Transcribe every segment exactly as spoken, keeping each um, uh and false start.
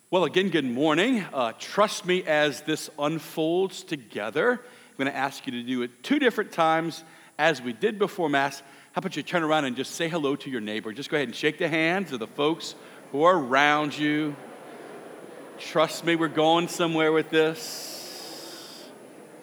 Well, again, good morning. Uh, trust me as this unfolds together. I'm going to ask you to do it two different times as we did before Mass. How about you turn around and just say hello to your neighbor? Just go ahead and shake the hands of the folks who are around you. Trust me, we're going somewhere with this.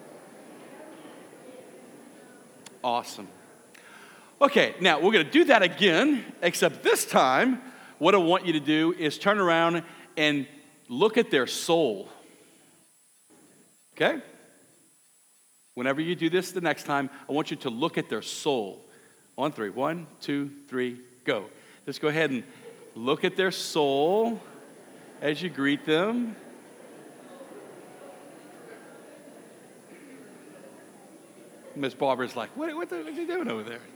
Awesome. Okay, now we're going to do that again, except this time, what I want you to do is turn around and look at their soul. Okay? Whenever you do this the next time, I want you to look at their soul. On three. One, two, three, go. Just go ahead and look at their soul as you greet them. Miss Barbara's like, what, what, the, what are you doing over there?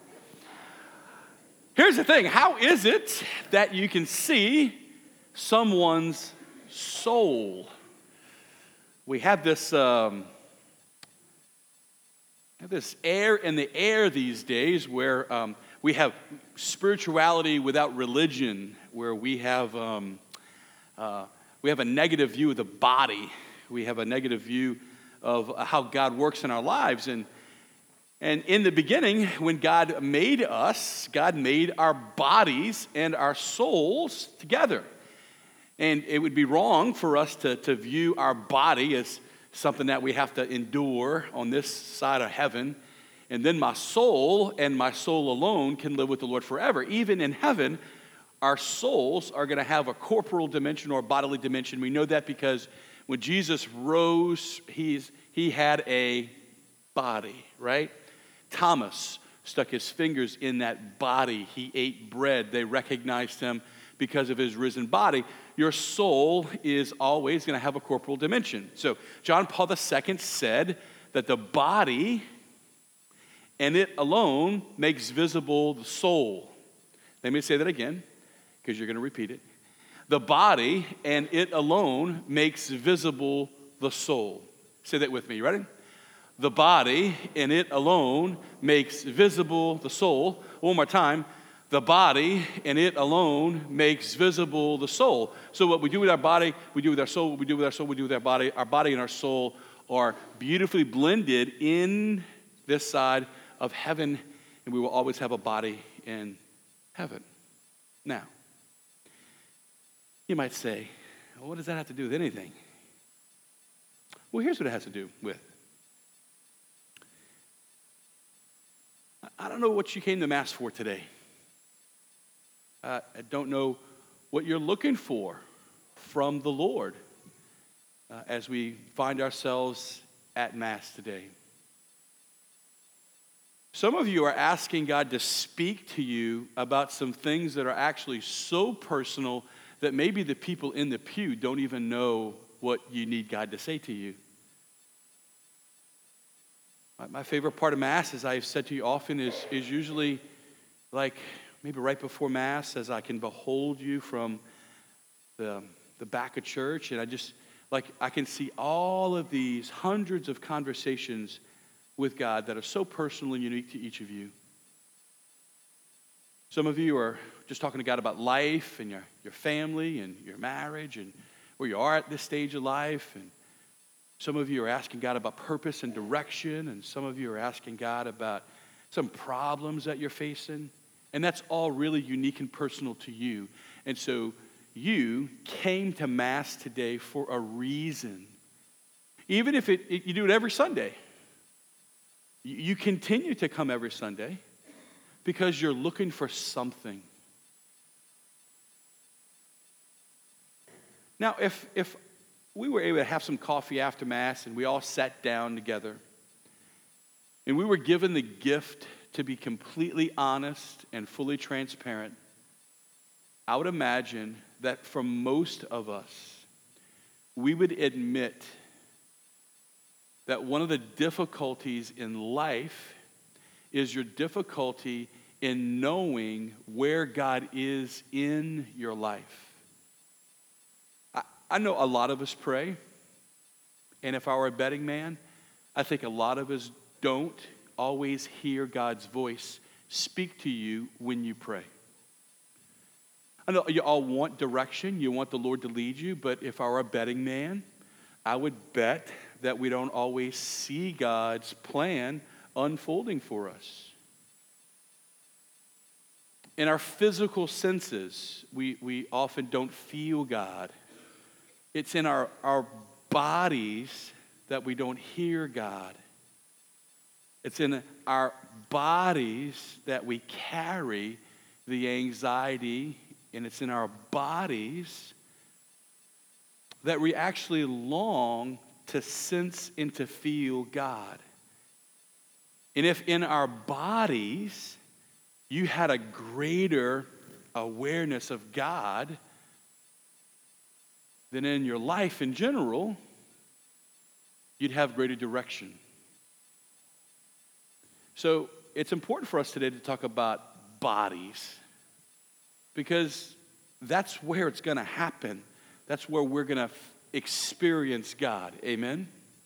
Here's the thing. How is it that you can see someone's soul? We have this um, have this air in the air these days where um, we have spirituality without religion, where we have um, uh, we have a negative view of the body. We have a negative view of how God works in our lives. And and in the beginning, when God made us, God made our bodies and our souls together. And it would be wrong for us to, to view our body as something that we have to endure on this side of heaven. And then my soul and my soul alone can live with the Lord forever. Even in heaven, our souls are going to have a corporal dimension or a bodily dimension. We know that because when Jesus rose, he's, he had a body, right? Thomas stuck his fingers in that body. He ate bread. They recognized him because of his risen body. Your soul is always going to have a corporal dimension. So John Paul the Second said that the body and it alone makes visible the soul. Let me say that again, because you're going to repeat it. The body and it alone makes visible the soul. Say that with me. You ready? The body and it alone makes visible the soul. One more time. The body and it alone makes visible the soul. So what we do with our body, we do with our soul. What we do with our soul, we do with our body. Our body and our soul are beautifully blended in this side of heaven, and we will always have a body in heaven. Now, you might say, well, what does that have to do with anything? Well, here's what it has to do with. I don't know what you came to Mass for today. Uh, I don't know what you're looking for from the Lord uh, as we find ourselves at Mass today. Some of you are asking God to speak to you about some things that are actually so personal that maybe the people in the pew don't even know what you need God to say to you. My, my favorite part of Mass, as I've said to you often, is, is usually like maybe right before Mass, as I can behold you from the, the back of church, and I just, like, I can see all of these hundreds of conversations with God that are so personal and unique to each of you. Some of you are just talking to God about life and your, your family and your marriage and where you are at this stage of life. And some of you are asking God about purpose and direction, and some of you are asking God about some problems that you're facing. And that's all really unique and personal to you. And so you came to Mass today for a reason. Even if it, it, you do it every Sunday. You, you continue to come every Sunday because you're looking for something. Now, if, if we were able to have some coffee after Mass and we all sat down together and we were given the gift to be completely honest and fully transparent, I would imagine that for most of us, we would admit that one of the difficulties in life is your difficulty in knowing where God is in your life. I, I know a lot of us pray, and if I were a betting man, I think a lot of us don't always hear God's voice speak to you when you pray. I know you all want direction. You want the Lord to lead you. But if I were a betting man, I would bet that we don't always see God's plan unfolding for us. In our physical senses, we, we often don't feel God. It's in our, our bodies that we don't hear God. It's in our bodies that we carry the anxiety, and it's in our bodies that we actually long to sense and to feel God. And if in our bodies you had a greater awareness of God than in your life in general, you'd have greater direction. So it's important for us today to talk about bodies, because that's where it's going to happen. That's where we're going to f- experience God. Amen?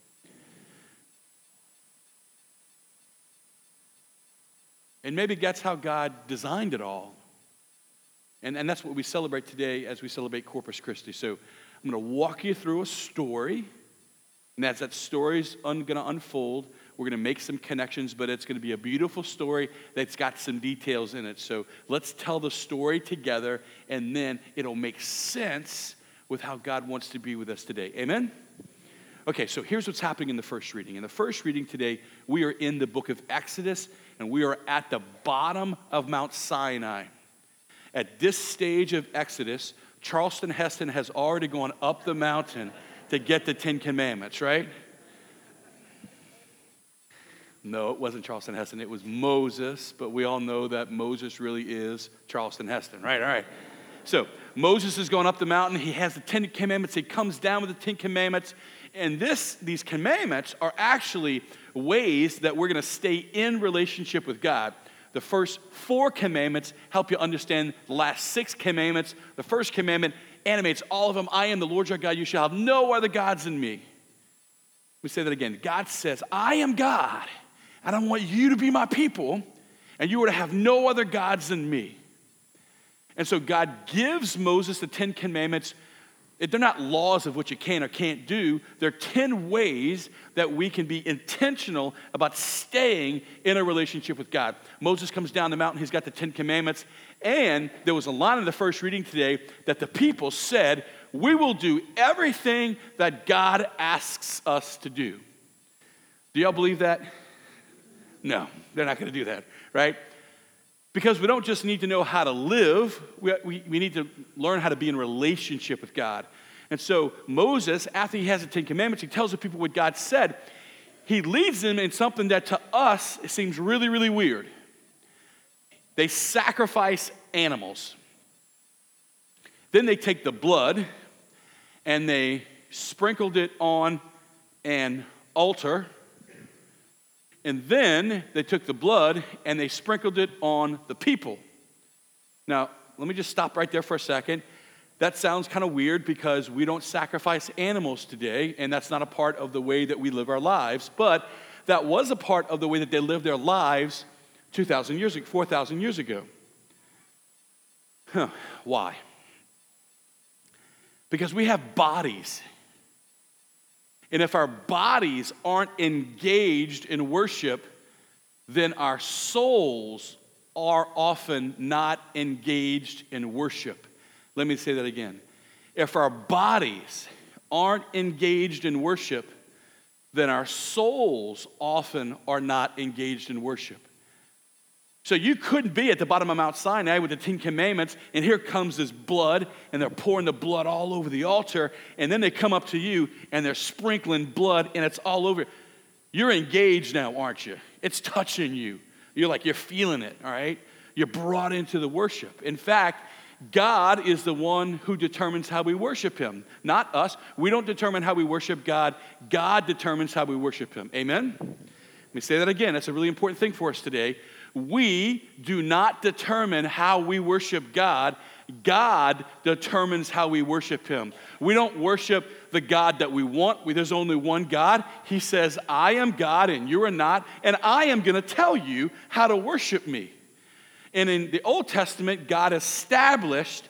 And maybe that's how God designed it all. And, and that's what we celebrate today as we celebrate Corpus Christi. So I'm going to walk you through a story. And as that story's un, going to unfold, we're going to make some connections, but it's going to be a beautiful story that's got some details in it. So let's tell the story together, and then it'll make sense with how God wants to be with us today. Amen? Okay, so here's what's happening in the first reading. In the first reading today, we are in the book of Exodus, and we are at the bottom of Mount Sinai. At this stage of Exodus, Charleston Heston has already gone up the mountain to get the Ten Commandments, right? No, it wasn't Charleston Heston. It was Moses, but we all know that Moses really is Charleston Heston, right? All right. So Moses is going up the mountain. He has the Ten Commandments. He comes down with the Ten Commandments. And this, these commandments are actually ways that we're going to stay in relationship with God. The first four commandments help you understand the last six commandments. The first commandment animates all of them. I am the Lord your God. You shall have no other gods than me. We say that again. God says, I am God, and I want you to be my people, and you are to have no other gods than me. And so God gives Moses the Ten Commandments. They're not laws of what you can or can't do. They're ten ways that we can be intentional about staying in a relationship with God. Moses comes down the mountain. He's got the Ten Commandments. And there was a line in the first reading today that the people said, we will do everything that God asks us to do. Do y'all believe that? No, they're not going to do that, right? Because we don't just need to know how to live, we, we, we need to learn how to be in relationship with God. And so Moses, after he has the Ten Commandments, he tells the people what God said. He leads them in something that to us seems really, really weird. They sacrifice animals. Then they take the blood and they sprinkled it on an altar. And then they took the blood and they sprinkled it on the people. Now, let me just stop right there for a second. That sounds kind of weird because we don't sacrifice animals today, and that's not a part of the way that we live our lives. But that was a part of the way that they lived their lives two thousand years ago, four thousand years ago. Huh, why? Because we have bodies. And if our bodies aren't engaged in worship, then our souls are often not engaged in worship. Let me say that again. If our bodies aren't engaged in worship, then our souls often are not engaged in worship. So you couldn't be at the bottom of Mount Sinai with the Ten Commandments, and here comes this blood, and they're pouring the blood all over the altar, and then they come up to you, and they're sprinkling blood, and it's all over. You're engaged now, aren't you? It's touching you. You're like, you're feeling it, all right? You're brought into the worship. In fact, God is the one who determines how we worship him, not us. We don't determine how we worship God. God determines how we worship him. Amen? Let me say that again. That's a really important thing for us today. We do not determine how we worship God. God determines how we worship him. We don't worship the God that we want. We, there's only one God. He says, I am God and you are not, and I am going to tell you how to worship me. And in the Old Testament, God established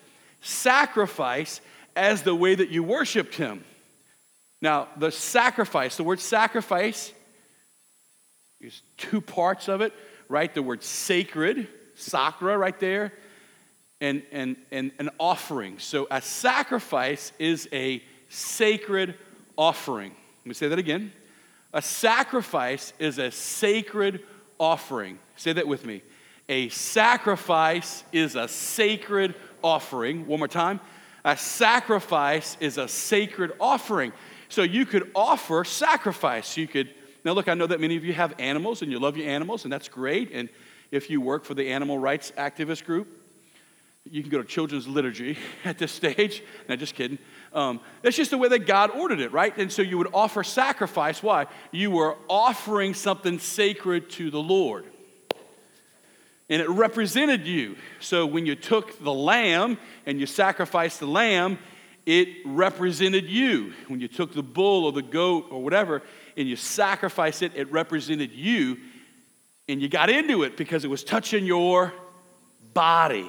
sacrifice as the way that you worshiped him. Now, the sacrifice, the word sacrifice, there's two parts of it, right? The word sacred, sakra right there, and, and, and an offering. So a sacrifice is a sacred offering. Let me say that again. A sacrifice is a sacred offering. Say that with me. A sacrifice is a sacred offering. One more time. A sacrifice is a sacred offering. So you could offer sacrifice. You could, now look, I know that many of you have animals and you love your animals, and that's great. And if you work for the animal rights activist group, you can go to children's liturgy at this stage. No, just kidding. Um, that's just the way that God ordered it, right? And so you would offer sacrifice. Why? You were offering something sacred to the Lord. And it represented you. So when you took the lamb and you sacrificed the lamb, it represented you. When you took the bull or the goat or whatever and you sacrificed it, it represented you. And you got into it because it was touching your body.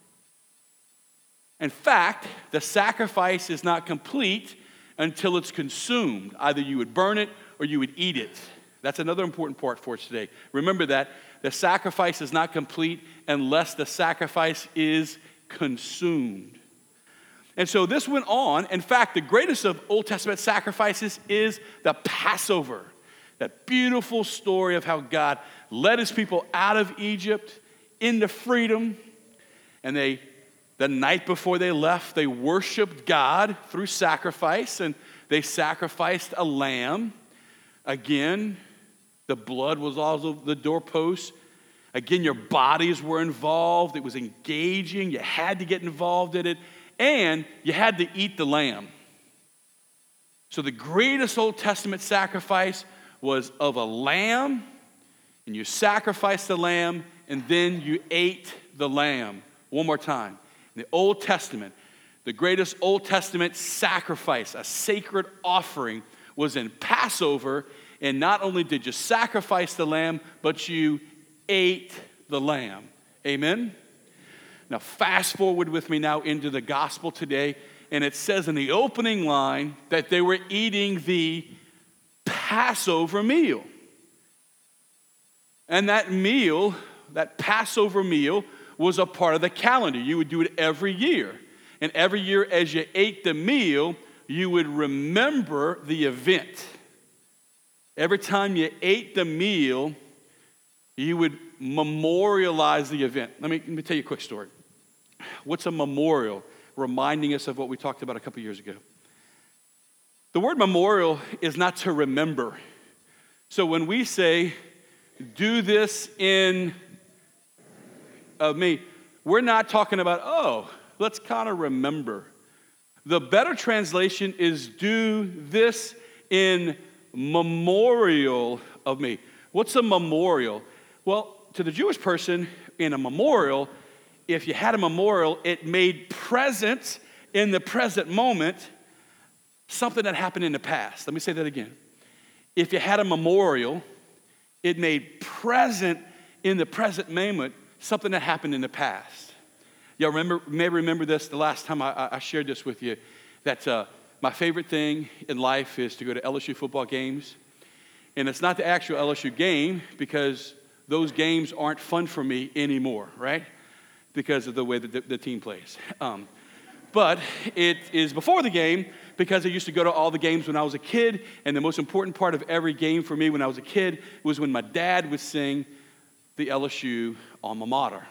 In fact, the sacrifice is not complete until it's consumed. Either you would burn it or you would eat it. That's another important part for us today. Remember that the sacrifice is not complete unless the sacrifice is consumed. And so this went on. In fact, the greatest of Old Testament sacrifices is the Passover. That beautiful story of how God led his people out of Egypt into freedom. And they, the night before they left, they worshiped God through sacrifice. And they sacrificed a lamb. Again, the blood was all over the doorposts. Again, your bodies were involved. It was engaging. You had to get involved in it. And you had to eat the lamb. So the greatest Old Testament sacrifice was of a lamb. And you sacrificed the lamb, and then you ate the lamb. One more time. In the Old Testament, the greatest Old Testament sacrifice, a sacred offering, was in Passover. And not only did you sacrifice the lamb, but you ate the lamb. Amen? Now, fast forward with me now into the gospel today. And it says in the opening line that they were eating the Passover meal. And that meal, that Passover meal, was a part of the calendar. You would do it every year. And every year as you ate the meal, you would remember the event. Every time you ate the meal, you would memorialize the event. Let me, let me tell you a quick story. What's a memorial? Reminding us of what we talked about a couple years ago. The word memorial is not to remember. So when we say, do this in of me, we're not talking about, oh, let's kind of remember. The better translation is do this in memorial of me. What's a memorial? Well, to the Jewish person, in a memorial, if you had a memorial, it made present in the present moment something that happened in the past. Let me say that again. If you had a memorial, it made present in the present moment something that happened in the past. Y'all remember, may remember this the last time I, I shared this with you, that uh, my favorite thing in life is to go to L S U football games. And it's not the actual L S U game, because those games aren't fun for me anymore, right? Because of the way that the, the team plays. Um, but it is before the game, because I used to go to all the games when I was a kid, and the most important part of every game for me when I was a kid was when my dad would sing the L S U alma mater.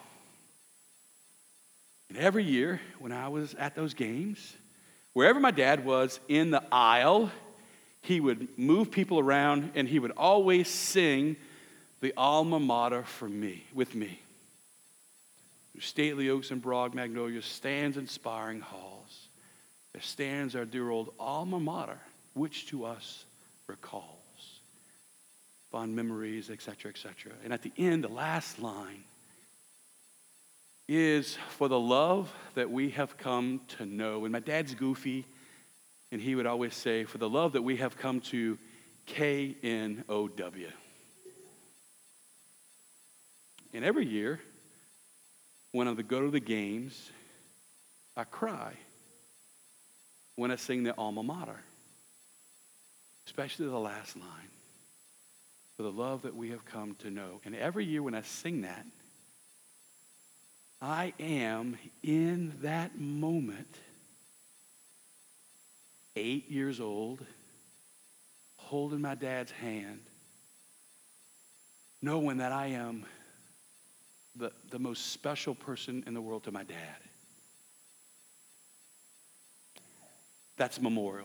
And every year when I was at those games, wherever my dad was in the aisle, he would move people around, and he would always sing the alma mater for me, with me. Stately oaks and broad magnolias, stands inspiring halls. There stands our dear old alma mater, which to us recalls fond memories, et cetera, et cetera. And at the end, the last line is for the love that we have come to know. And my dad's goofy, and he would always say, for the love that we have come to K N O W. And every year, when I would go to the games, I cry when I sing the alma mater, especially the last line, for the love that we have come to know. And every year when I sing that, I am in that moment eight years old, holding my dad's hand, knowing that I am the, the most special person in the world to my dad. That's memorial.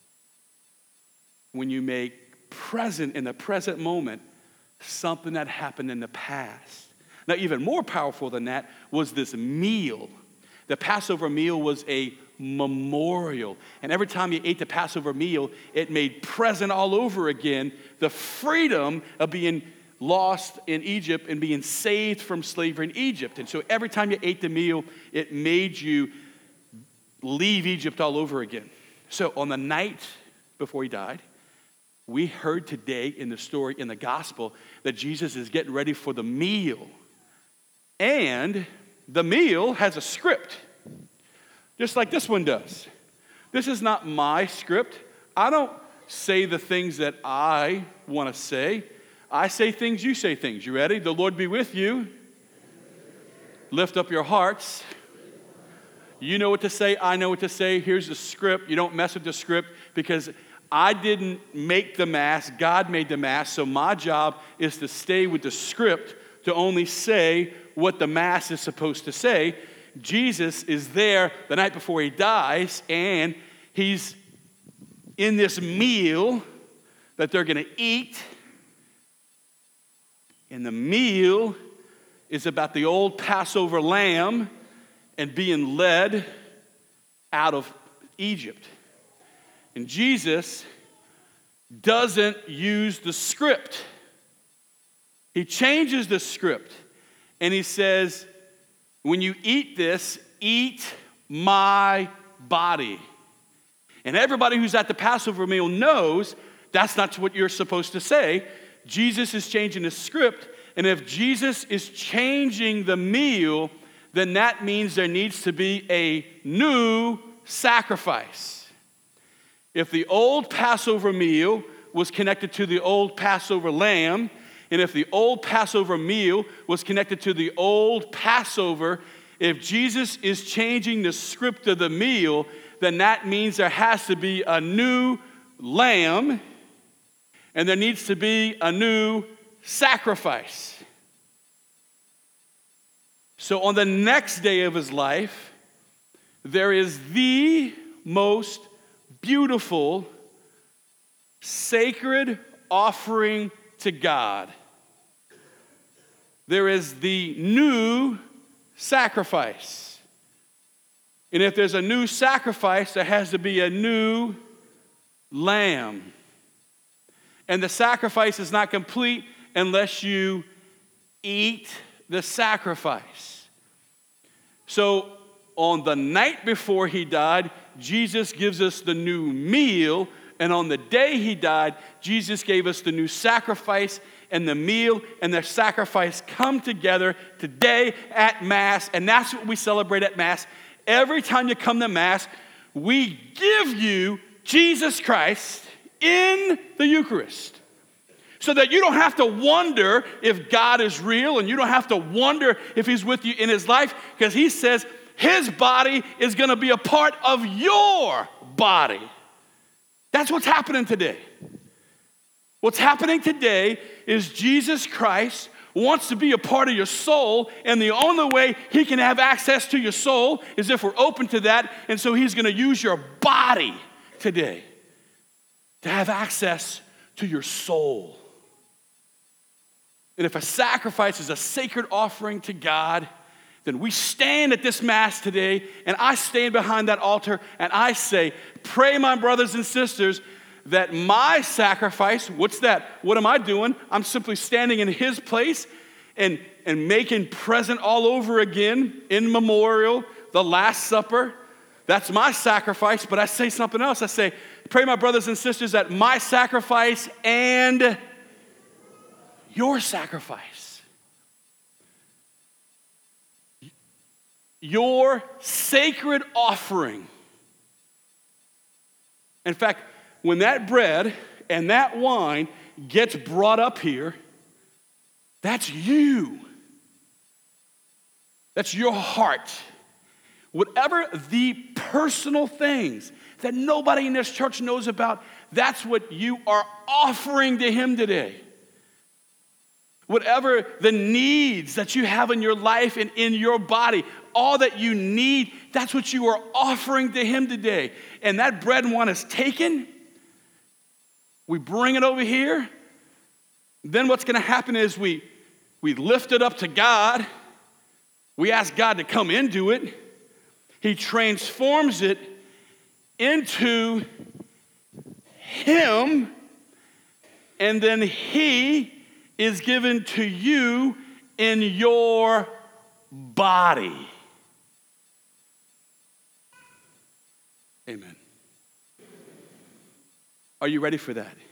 When you make present in the present moment something that happened in the past. Now, even more powerful than that was this meal. The Passover meal was a memorial. And every time you ate the Passover meal, it made present all over again the freedom of being lost in Egypt and being saved from slavery in Egypt. And so every time you ate the meal, it made you leave Egypt all over again. So on the night before he died, we heard today in the story, in the gospel, that Jesus is getting ready for the meal. And the meal has a script, just like this one does. This is not my script. I don't say the things that I want to say. I say things, you say things. You ready? The Lord be with you. Lift up your hearts. You know what to say. I know what to say. Here's the script. You don't mess with the script because I didn't make the Mass. God made the Mass. So my job is to stay with the script, to only say what the Mass is supposed to say. Jesus is there the night before he dies, and he's in this meal that they're going to eat. And the meal is about the old Passover lamb and being led out of Egypt. And Jesus doesn't use the script. He changes the script. And he says, when you eat this, eat my body. And everybody who's at the Passover meal knows that's not what you're supposed to say. Jesus is changing the script. And if Jesus is changing the meal, then that means there needs to be a new sacrifice. If the old Passover meal was connected to the old Passover lamb, and if the old Passover meal was connected to the old Passover, if Jesus is changing the script of the meal, then that means there has to be a new lamb, and there needs to be a new sacrifice. So on the next day of his life, there is the most beautiful, sacred offering to God. There is the new sacrifice. And if there's a new sacrifice, there has to be a new lamb. And the sacrifice is not complete unless you eat the sacrifice. So on the night before he died, Jesus gives us the new meal. And on the day he died, Jesus gave us the new sacrifice, and the meal and the sacrifice come together today at Mass. And that's what we celebrate at Mass. Every time you come to Mass, we give you Jesus Christ in the Eucharist. So that you don't have to wonder if God is real, and you don't have to wonder if he's with you in his life, because he says his body is going to be a part of your body. That's what's happening today. What's happening today is Jesus Christ wants to be a part of your soul, and the only way he can have access to your soul is if we're open to that, and so he's going to use your body today to have access to your soul. And if a sacrifice is a sacred offering to God, then we stand at this Mass today, and I stand behind that altar, and I say, pray, my brothers and sisters, that my sacrifice, what's that? What am I doing? I'm simply standing in his place and, and making present all over again, in memorial, the Last Supper. That's my sacrifice, but I say something else. I say, pray, my brothers and sisters, that my sacrifice and your sacrifice. your sacred offering. In fact, when that bread and that wine gets brought up here, that's you. That's your heart. Whatever the personal things that nobody in this church knows about, that's what you are offering to him today. Whatever the needs that you have in your life and in your body, all that you need, that's what you are offering to him today. And that bread and wine is taken. We bring it over here. Then what's going to happen is we, we lift it up to God. We ask God to come into it. He transforms it into him, and then he is given to you in your body. Amen. Are you ready for that?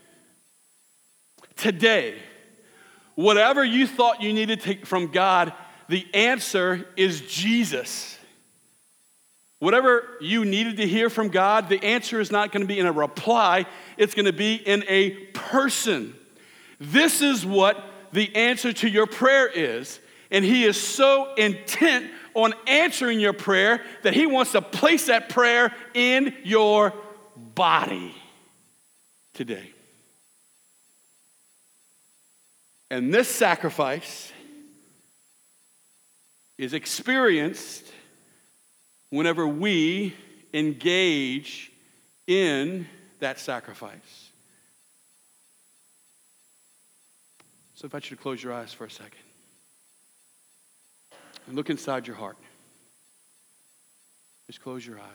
Today, whatever you thought you needed to, from God, the answer is Jesus. Whatever you needed to hear from God, the answer is not going to be in a reply. It's going to be in a person. This is what the answer to your prayer is. And he is so intent on answering your prayer that he wants to place that prayer in your body today. And this sacrifice is experienced whenever we engage in that sacrifice. So I invite you to close your eyes for a second and look inside your heart. Just close your eyes.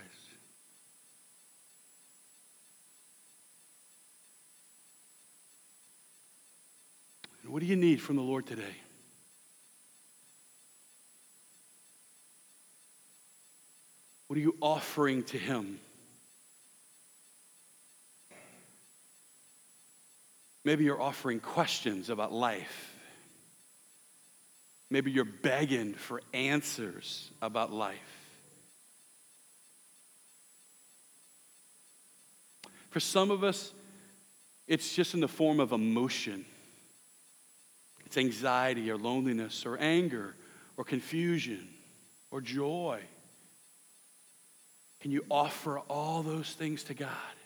And what do you need from the Lord today? What are you offering to him? Maybe you're offering questions about life. Maybe you're begging for answers about life. For some of us, it's just in the form of emotion. It's anxiety or loneliness or anger or confusion or joy. Can you offer all those things to God?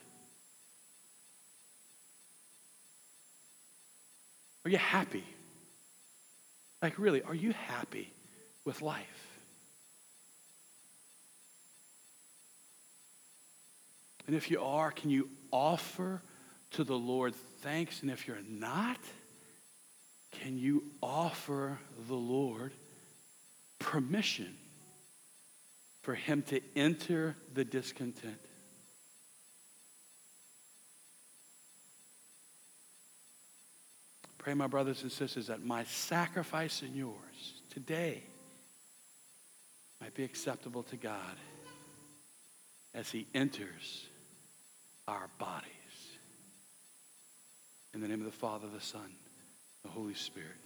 Are you happy? Like really, are you happy with life? And if you are, can you offer to the Lord thanks? And if you're not, can you offer the Lord permission for him to enter the discontent? Pray, my brothers and sisters, that my sacrifice and yours today might be acceptable to God as he enters our bodies. In the name of the Father, the Son, the Holy Spirit.